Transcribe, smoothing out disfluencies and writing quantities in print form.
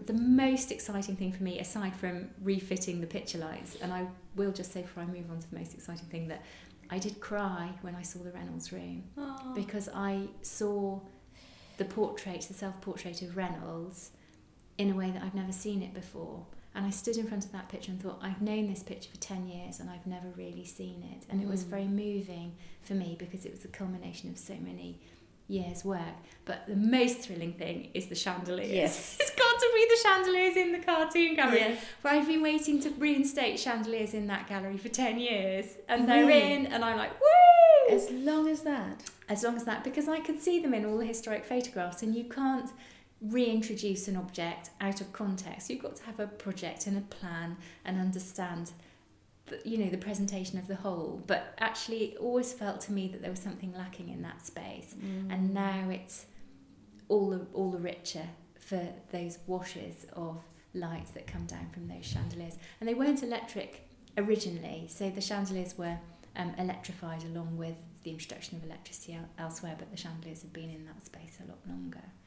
the most exciting thing for me, aside from refitting the picture lights, and I will just say before I move on to the most exciting thing, that I did cry when I saw the Reynolds room. Aww. Because I saw the self-portrait of Reynolds in a way that I've never seen it before. And I stood in front of that picture and thought, I've known this picture for 10 years and I've never really seen it. And it was very moving for me because it was a culmination of so many years' work. But the most thrilling thing is the chandeliers. Yes. It's got to be the chandeliers in the cartoon gallery. Yes. Where I've been waiting to reinstate chandeliers in that gallery for 10 years. And they're Really? in, and I'm like, woo! As long as that? As long as that, because I could see them in all the historic photographs, and you can't reintroduce an object out of context. You've got to have a project and a plan and understand the presentation of the whole. But actually it always felt to me that there was something lacking in that space, and now it's all the richer for those washes of light that come down from those chandeliers. And they weren't electric originally, so the chandeliers were electrified along with the introduction of electricity elsewhere, but the chandeliers have been in that space a lot longer.